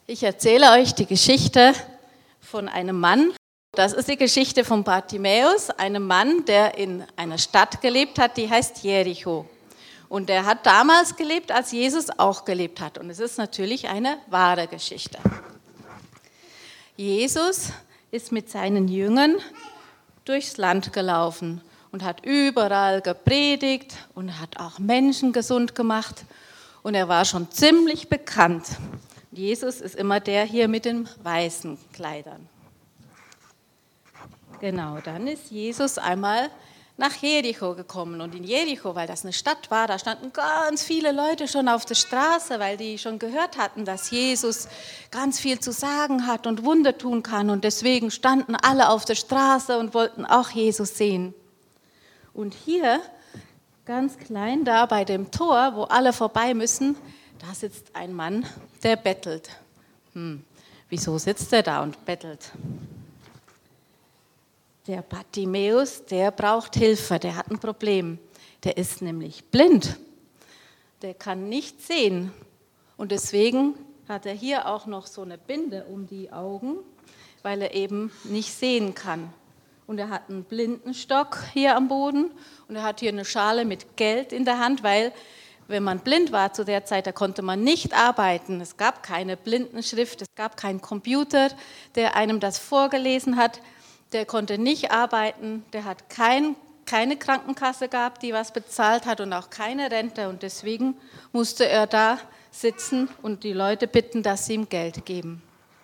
Ich erzähle euch die Geschichte von einem Mann. Das ist die Geschichte von Bartimäus, einem Mann, der in einer Stadt gelebt hat, die heißt Jericho. Und der hat damals gelebt, als Jesus auch gelebt hat. Und es ist natürlich eine wahre Geschichte. Jesus ist mit seinen Jüngern durchs Land gelaufen und hat überall gepredigt und hat auch Menschen gesund gemacht. Und er war schon ziemlich bekannt. Jesus ist immer der hier mit den weißen Kleidern. Genau, dann ist Jesus einmal nach Jericho gekommen. Und in Jericho, weil das eine Stadt war, da standen ganz viele Leute schon auf der Straße, weil die schon gehört hatten, dass Jesus ganz viel zu sagen hat und Wunder tun kann. Und deswegen standen alle auf der Straße und wollten auch Jesus sehen. Und hier, ganz klein, da bei dem Tor, wo alle vorbei müssen, da sitzt ein Mann, der bettelt. Wieso sitzt er da und bettelt? Der Bartimäus, der braucht Hilfe, der hat ein Problem. Der ist nämlich blind. Der kann nicht sehen. Und deswegen hat er hier auch noch so eine Binde um die Augen, weil er eben nicht sehen kann. Und er hat einen Blindenstock hier am Boden und er hat hier eine Schale mit Geld in der Hand, weil wenn man blind war zu der Zeit, da konnte man nicht arbeiten. Es gab keine Blindenschrift, es gab keinen Computer, der einem das vorgelesen hat. Der konnte nicht arbeiten, der hat keine Krankenkasse gehabt, die was bezahlt hat und auch keine Rente. Und deswegen musste er da sitzen und die Leute bitten, dass sie ihm Geld geben.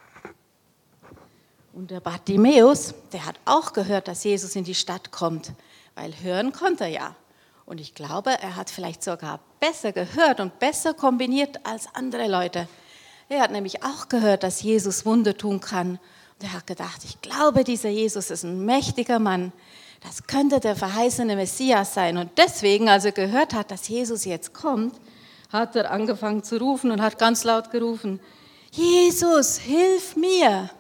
Und der Bartimäus, der hat auch gehört, dass Jesus in die Stadt kommt, weil hören konnte er ja. Und ich glaube, er hat vielleicht sogar besser gehört und besser kombiniert als andere Leute. Er hat nämlich auch gehört, dass Jesus Wunder tun kann. Und er hat gedacht, ich glaube, dieser Jesus ist ein mächtiger Mann. Das könnte der verheißene Messias sein. Und deswegen, als er gehört hat, dass Jesus jetzt kommt, hat er angefangen zu rufen und hat ganz laut gerufen, Jesus, hilf mir!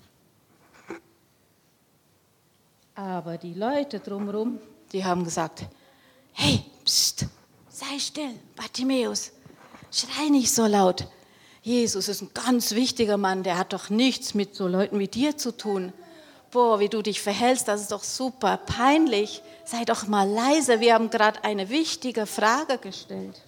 Aber die Leute drumherum, die haben gesagt, hey, pst, sei still, Bartimäus, schrei nicht so laut. Jesus ist ein ganz wichtiger Mann, der hat doch nichts mit so Leuten wie dir zu tun. Boah, wie du dich verhältst, das ist doch super peinlich. Sei doch mal leise, wir haben gerade eine wichtige Frage gestellt.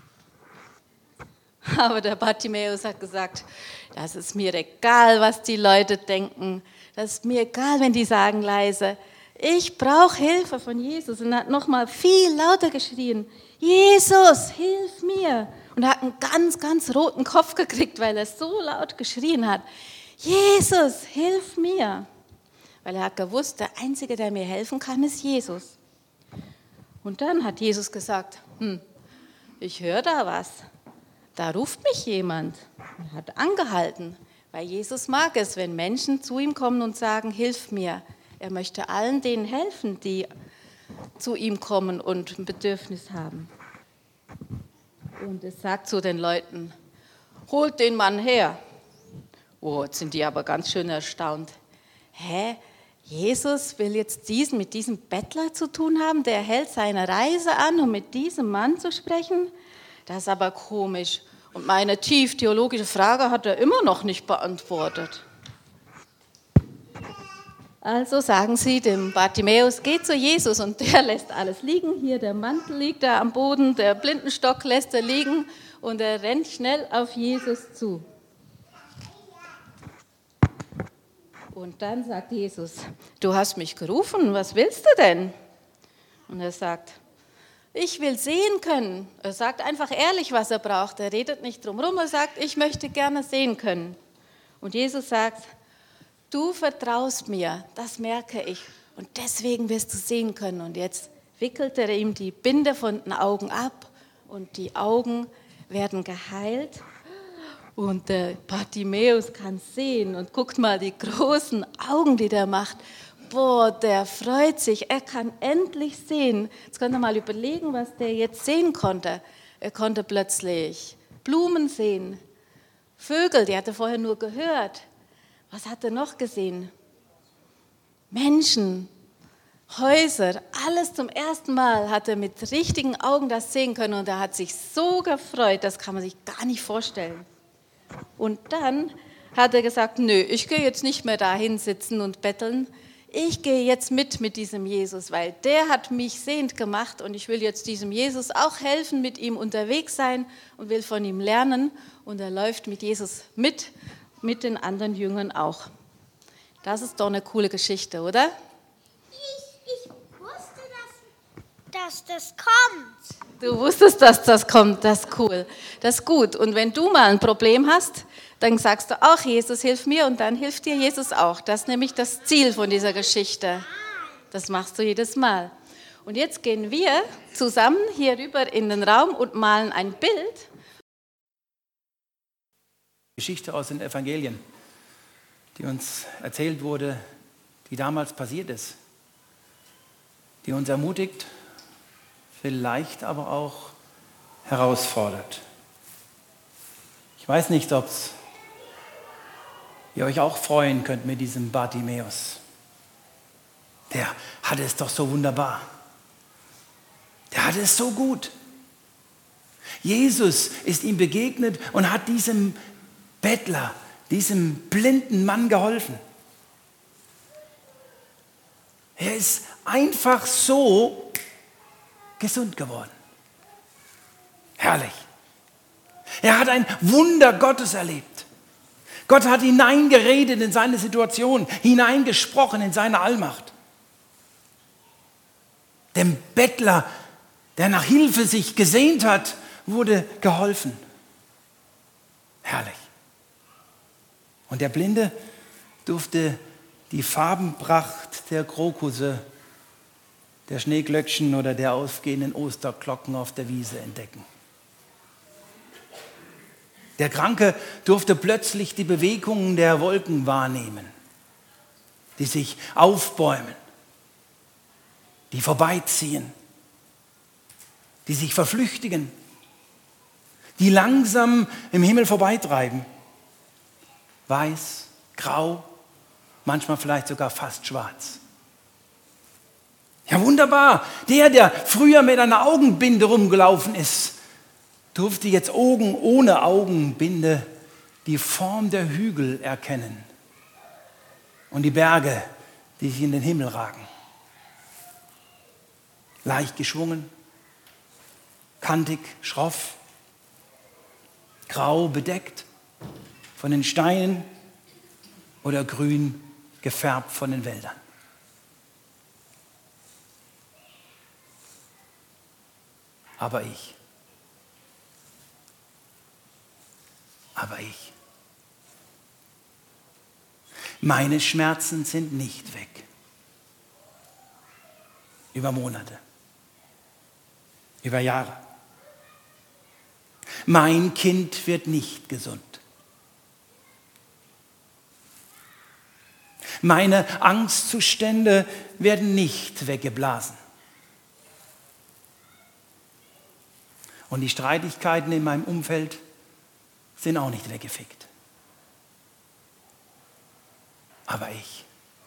Aber der Bartimäus hat gesagt, das ist mir egal, was die Leute denken. Das ist mir egal, wenn die sagen leise. Ich brauche Hilfe von Jesus. Und er hat nochmal viel lauter geschrien, Jesus, hilf mir. Und er hat einen ganz, ganz roten Kopf gekriegt, weil er so laut geschrien hat, Jesus, hilf mir. Weil er hat gewusst, der Einzige, der mir helfen kann, ist Jesus. Und dann hat Jesus gesagt, ich höre da was. Da ruft mich jemand. Er hat angehalten, weil Jesus mag es, wenn Menschen zu ihm kommen und sagen, hilf mir. Er möchte allen denen helfen, die zu ihm kommen und ein Bedürfnis haben. Und es sagt zu den Leuten, holt den Mann her. Oh, jetzt sind die aber ganz schön erstaunt. Jesus will jetzt mit diesem Bettler zu tun haben, der hält seine Reise an, um mit diesem Mann zu sprechen? Das ist aber komisch. Und meine tief theologische Frage hat er immer noch nicht beantwortet. Also sagen sie dem Bartimäus, geh zu Jesus und der lässt alles liegen. Hier der Mantel liegt da am Boden, der Blindenstock lässt er liegen und er rennt schnell auf Jesus zu. Und dann sagt Jesus, du hast mich gerufen, was willst du denn? Und er sagt, ich will sehen können. Er sagt einfach ehrlich, was er braucht. Er redet nicht drum rum, er sagt, ich möchte gerne sehen können. Und Jesus sagt, du vertraust mir, das merke ich. Und deswegen wirst du sehen können. Und jetzt wickelt er ihm die Binde von den Augen ab und die Augen werden geheilt. Und der Bartimäus kann sehen und guckt mal die großen Augen, die der macht. Boah, der freut sich, er kann endlich sehen. Jetzt könnt ihr mal überlegen, was der jetzt sehen konnte. Er konnte plötzlich Blumen sehen, Vögel, die hat er vorher nur gehört. Was hat er noch gesehen? Menschen, Häuser, alles zum ersten Mal hat er mit richtigen Augen das sehen können und er hat sich so gefreut, das kann man sich gar nicht vorstellen. Und dann hat er gesagt, nö, ich gehe jetzt nicht mehr dahin sitzen und betteln. Ich gehe jetzt mit diesem Jesus, weil der hat mich sehend gemacht und ich will jetzt diesem Jesus auch helfen, mit ihm unterwegs sein und will von ihm lernen. Und er läuft mit Jesus mit den anderen Jüngern auch. Das ist doch eine coole Geschichte, oder? Ich wusste, dass das kommt. Du wusstest, dass das kommt, das ist cool, das ist gut. Und wenn du mal ein Problem hast, dann sagst du auch, Jesus, hilf mir und dann hilft dir Jesus auch. Das ist nämlich das Ziel von dieser Geschichte. Das machst du jedes Mal. Und jetzt gehen wir zusammen hier rüber in den Raum und malen ein Bild. Geschichte aus den Evangelien, die uns erzählt wurde, die damals passiert ist, die uns ermutigt, vielleicht aber auch herausfordert. Ich weiß nicht, ob ihr euch auch freuen könnt mit diesem Bartimäus. Der hatte es doch so wunderbar. Der hatte es so gut. Jesus ist ihm begegnet und hat diesem Bettler, diesem blinden Mann geholfen. Er ist einfach so gesund geworden. Herrlich. Er hat ein Wunder Gottes erlebt. Gott hat hineingeredet in seine Situation, hineingesprochen in seine Allmacht. Dem Bettler, der nach Hilfe sich gesehnt hat, wurde geholfen. Herrlich. Und der Blinde durfte die Farbenpracht der Krokusse, der Schneeglöckchen oder der aufgehenden Osterglocken auf der Wiese entdecken. Der Kranke durfte plötzlich die Bewegungen der Wolken wahrnehmen, die sich aufbäumen, die vorbeiziehen, die sich verflüchtigen, die langsam im Himmel vorbeitreiben. Weiß, grau, manchmal vielleicht sogar fast schwarz. Ja, wunderbar. Der früher mit einer Augenbinde rumgelaufen ist, durfte jetzt ohne Augenbinde die Form der Hügel erkennen und die Berge, die sich in den Himmel ragen. Leicht geschwungen, kantig, schroff, grau bedeckt von den Steinen oder grün gefärbt von den Wäldern. Aber ich. Meine Schmerzen sind nicht weg. Über Monate, über Jahre. Mein Kind wird nicht gesund. Meine Angstzustände werden nicht weggeblasen. Und die Streitigkeiten in meinem Umfeld sind auch nicht weggefickt. Aber ich.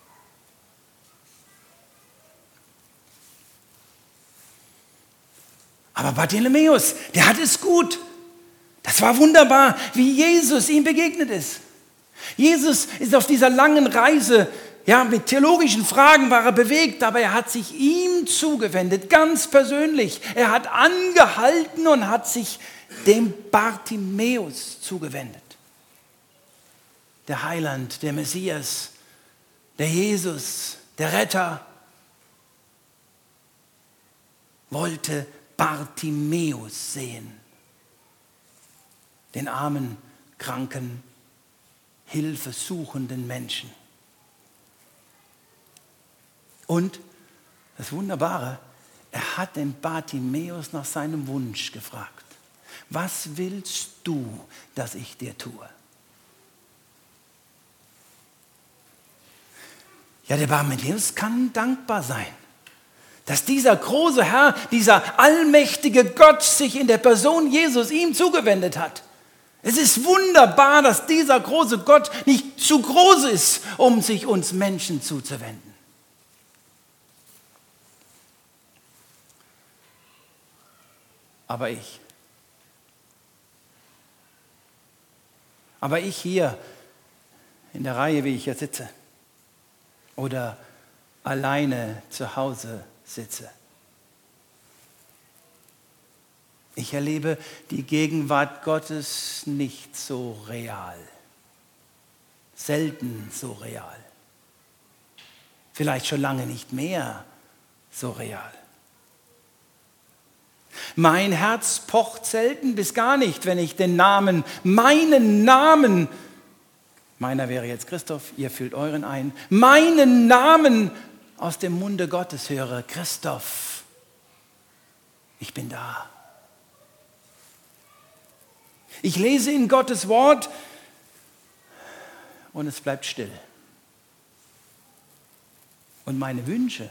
Aber Bartimäus, der hat es gut. Das war wunderbar, wie Jesus ihm begegnet ist. Jesus ist auf dieser langen Reise, ja, mit theologischen Fragen war er bewegt, aber er hat sich ihm zugewendet, ganz persönlich. Er hat angehalten und hat sich dem Bartimäus zugewendet. Der Heiland, der Messias, der Jesus, der Retter, wollte Bartimäus sehen. Den armen, kranken, hilfesuchenden Menschen. Und das Wunderbare, er hat den Bartimäus nach seinem Wunsch gefragt. Was willst du, dass ich dir tue? Ja, der Bartimäus kann dankbar sein, dass dieser große Herr, dieser allmächtige Gott sich in der Person Jesus ihm zugewendet hat. Es ist wunderbar, dass dieser große Gott nicht zu groß ist, um sich uns Menschen zuzuwenden. Aber Aber ich hier in der Reihe, wie ich hier sitze, oder alleine zu Hause sitze, ich erlebe die Gegenwart Gottes nicht so real, selten so real, vielleicht schon lange nicht mehr so real. Mein Herz pocht selten bis gar nicht, wenn ich den Namen, meinen Namen, meiner wäre jetzt Christoph, ihr füllt euren ein, meinen Namen aus dem Munde Gottes höre, Christoph, ich bin da. Ich lese in Gottes Wort und es bleibt still. Und meine Wünsche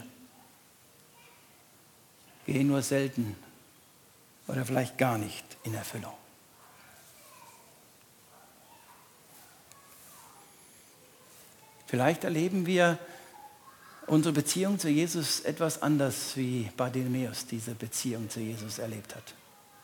gehen nur selten oder vielleicht gar nicht in Erfüllung. Vielleicht erleben wir unsere Beziehung zu Jesus etwas anders, wie Bartimäus diese Beziehung zu Jesus erlebt hat.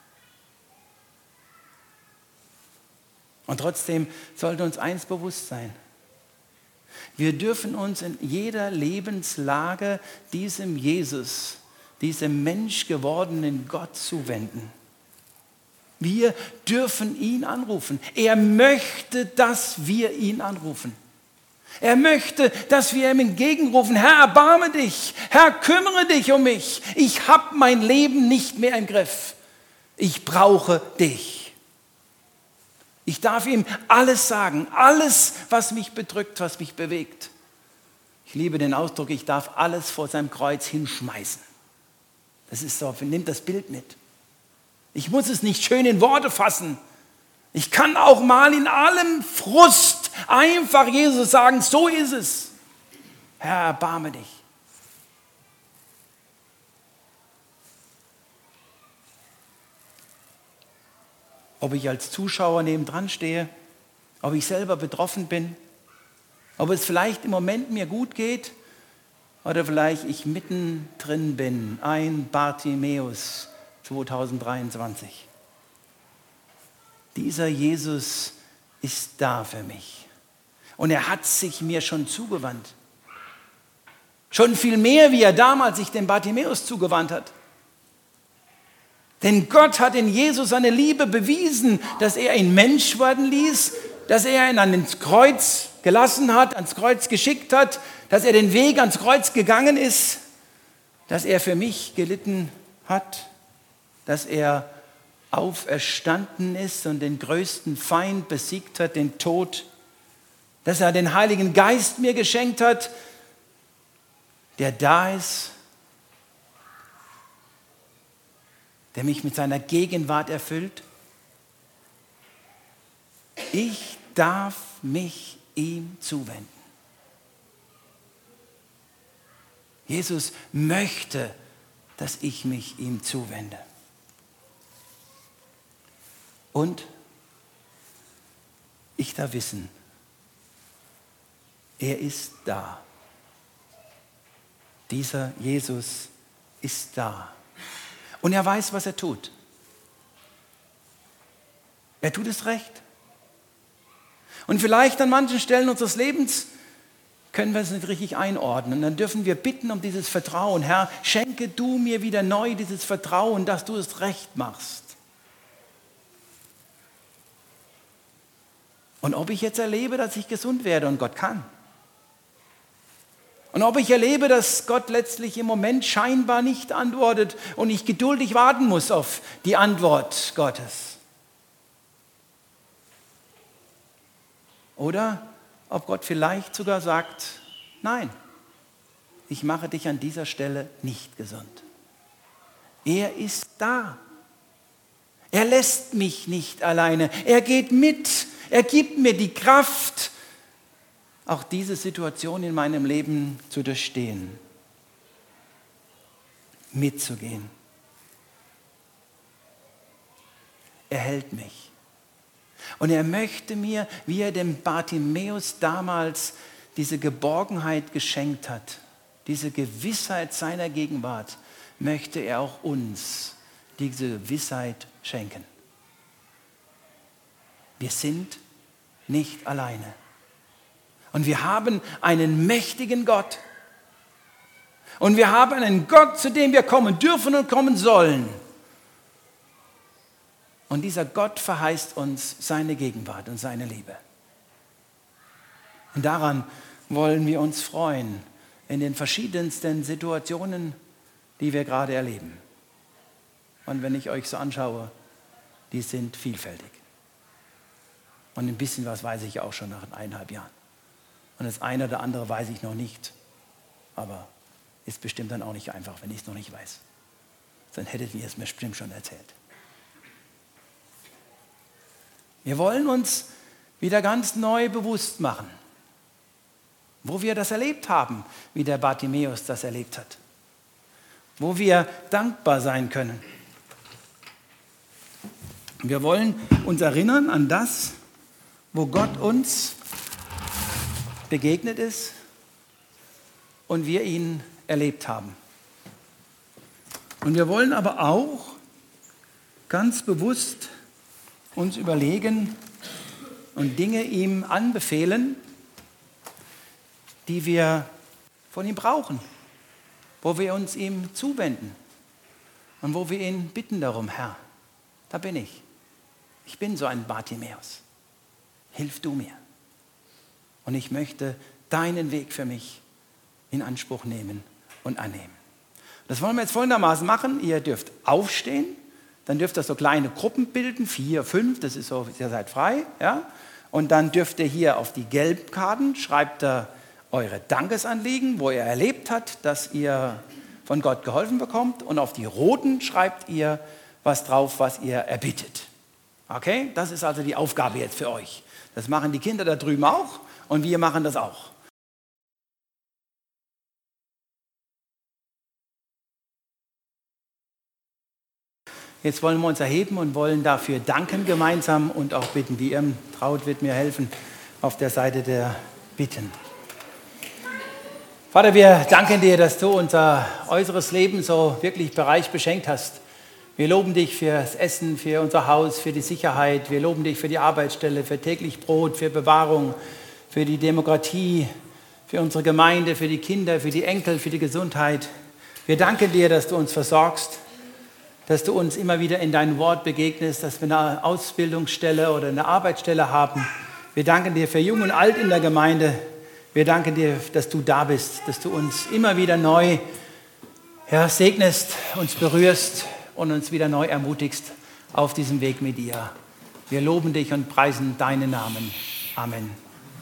Und trotzdem sollte uns eins bewusst sein. Wir dürfen uns in jeder Lebenslage diesem Jesus, diesem menschgewordenen Gott zuwenden. Wir dürfen ihn anrufen. Er möchte, dass wir ihn anrufen. Er möchte, dass wir ihm entgegenrufen, Herr, erbarme dich, Herr, kümmere dich um mich. Ich habe mein Leben nicht mehr im Griff. Ich brauche dich. Ich darf ihm alles sagen, alles, was mich bedrückt, was mich bewegt. Ich liebe den Ausdruck, ich darf alles vor seinem Kreuz hinschmeißen. Das ist so, nimmt das Bild mit. Ich muss es nicht schön in Worte fassen. Ich kann auch mal in allem Frust einfach Jesus sagen, so ist es. Herr, erbarme dich. Ob ich als Zuschauer nebendran stehe, ob ich selber betroffen bin, ob es vielleicht im Moment mir gut geht oder vielleicht ich mittendrin bin, ein Bartimäus 2023. Dieser Jesus ist da für mich und er hat sich mir schon zugewandt. Schon viel mehr, wie er damals sich dem Bartimäus zugewandt hat. Denn Gott hat in Jesus seine Liebe bewiesen, dass er ihn Mensch werden ließ, dass er ihn ans Kreuz gelassen hat, ans Kreuz geschickt hat, dass er den Weg ans Kreuz gegangen ist, dass er für mich gelitten hat, dass er auferstanden ist und den größten Feind besiegt hat, den Tod, dass er den Heiligen Geist mir geschenkt hat, der da ist, der mich mit seiner Gegenwart erfüllt. Ich darf mich ihm zuwenden. Jesus möchte, dass ich mich ihm zuwende. Und ich darf wissen, er ist da. Dieser Jesus ist da. Und er weiß, was er tut. Er tut es recht. Und vielleicht an manchen Stellen unseres Lebens können wir es nicht richtig einordnen. Dann dürfen wir bitten um dieses Vertrauen. Herr, schenke du mir wieder neu dieses Vertrauen, dass du es recht machst. Und ob ich jetzt erlebe, dass ich gesund werde und Gott kann. Und ob ich erlebe, dass Gott letztlich im Moment scheinbar nicht antwortet und ich geduldig warten muss auf die Antwort Gottes. Oder ob Gott vielleicht sogar sagt, nein, ich mache dich an dieser Stelle nicht gesund. Er ist da. Er lässt mich nicht alleine. Er geht mit. Er gibt mir die Kraft, auch diese Situation in meinem Leben zu durchstehen, mitzugehen. Er hält mich. Und er möchte mir, wie er dem Bartimäus damals diese Geborgenheit geschenkt hat, diese Gewissheit seiner Gegenwart, möchte er auch uns diese Gewissheit schenken. Wir sind nicht alleine. Und wir haben einen mächtigen Gott. Und wir haben einen Gott, zu dem wir kommen dürfen und kommen sollen. Und dieser Gott verheißt uns seine Gegenwart und seine Liebe. Und daran wollen wir uns freuen in den verschiedensten Situationen, die wir gerade erleben. Und wenn ich euch so anschaue, die sind vielfältig. Und ein bisschen was weiß ich auch schon nach 1,5 Jahren. Und das eine oder andere weiß ich noch nicht. Aber ist bestimmt dann auch nicht einfach, wenn ich es noch nicht weiß. Dann hättet ihr es mir bestimmt schon erzählt. Wir wollen uns wieder ganz neu bewusst machen, wo wir das erlebt haben, wie der Bartimäus das erlebt hat. Wo wir dankbar sein können. Wir wollen uns erinnern an das, wo Gott uns begegnet ist und wir ihn erlebt haben. Und wir wollen aber auch ganz bewusst uns überlegen und Dinge ihm anbefehlen, die wir von ihm brauchen, wo wir uns ihm zuwenden und wo wir ihn bitten darum, Herr, da bin ich. Ich bin so ein Bartimäus. Hilf du mir. Und ich möchte deinen Weg für mich in Anspruch nehmen und annehmen. Das wollen wir jetzt folgendermaßen machen. Ihr dürft aufstehen, dann dürft ihr so kleine Gruppen bilden, 4, 5, das ist so, ihr seid frei. Ja? Und dann dürft ihr hier auf die Gelbkarten, schreibt ihr eure Dankesanliegen, wo ihr erlebt habt, dass ihr von Gott geholfen bekommt. Und auf die roten schreibt ihr was drauf, was ihr erbittet. Okay? Das ist also die Aufgabe jetzt für euch. Das machen die Kinder da drüben auch und wir machen das auch. Jetzt wollen wir uns erheben und wollen dafür danken gemeinsam und auch bitten. Die Traut wird mir helfen auf der Seite der Bitten. Vater, wir danken dir, dass du unser äußeres Leben so wirklich bereich beschenkt hast. Wir loben dich für das Essen, für unser Haus, für die Sicherheit. Wir loben dich für die Arbeitsstelle, für täglich Brot, für Bewahrung, für die Demokratie, für unsere Gemeinde, für die Kinder, für die Enkel, für die Gesundheit. Wir danken dir, dass du uns versorgst, dass du uns immer wieder in dein Wort begegnest, dass wir eine Ausbildungsstelle oder eine Arbeitsstelle haben. Wir danken dir für Jung und Alt in der Gemeinde. Wir danken dir, dass du da bist, dass du uns immer wieder neu segnest, uns berührst und uns wieder neu ermutigst auf diesem Weg mit dir. Wir loben dich und preisen deinen Namen. Amen.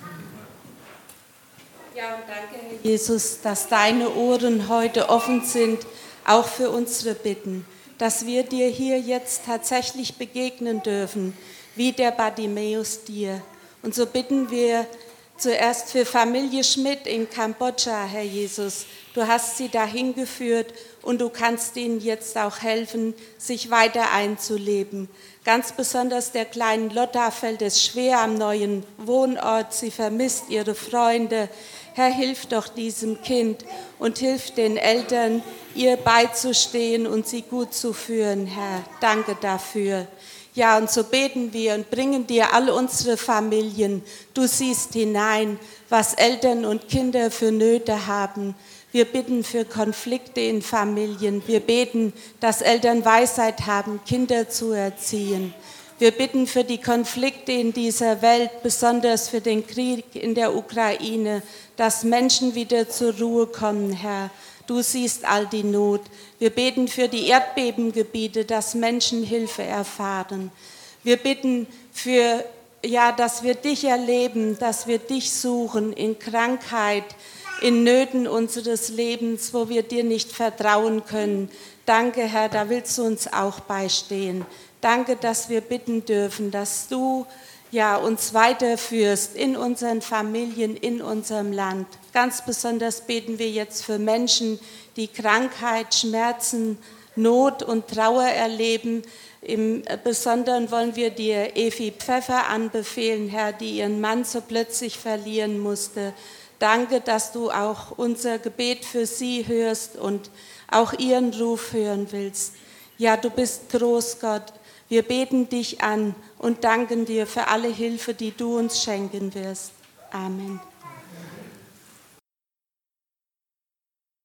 Ja, und danke, Herr Jesus, dass deine Ohren heute offen sind, auch für unsere Bitten, dass wir dir hier jetzt tatsächlich begegnen dürfen, wie der Bartimäus dir. Und so bitten wir zuerst für Familie Schmidt in Kambodscha, Herr Jesus. Du hast sie dahin geführt und du kannst ihnen jetzt auch helfen, sich weiter einzuleben. Ganz besonders der kleinen Lotta fällt es schwer am neuen Wohnort. Sie vermisst ihre Freunde. Herr, hilf doch diesem Kind und hilf den Eltern, ihr beizustehen und sie gut zu führen, Herr. Danke dafür. Ja, und so beten wir und bringen dir alle unsere Familien. Du siehst hinein, was Eltern und Kinder für Nöte haben. Wir bitten für Konflikte in Familien. Wir beten, dass Eltern Weisheit haben, Kinder zu erziehen. Wir bitten für die Konflikte in dieser Welt, besonders für den Krieg in der Ukraine, dass Menschen wieder zur Ruhe kommen, Herr. Du siehst all die Not. Wir beten für die Erdbebengebiete, dass Menschen Hilfe erfahren. Wir bitten für, dass wir dich erleben, dass wir dich suchen in Krankheit, in Nöten unseres Lebens, wo wir dir nicht vertrauen können. Danke, Herr, da willst du uns auch beistehen. Danke, dass wir bitten dürfen, dass du uns weiterführst in unseren Familien, in unserem Land. Ganz besonders beten wir jetzt für Menschen, die Krankheit, Schmerzen, Not und Trauer erleben. Im Besonderen wollen wir dir Evi Pfeffer anbefehlen, Herr, die ihren Mann so plötzlich verlieren musste. Danke, dass du auch unser Gebet für sie hörst und auch ihren Ruf hören willst. Ja, du bist groß, Gott. Wir beten dich an und danken dir für alle Hilfe, die du uns schenken wirst. Amen.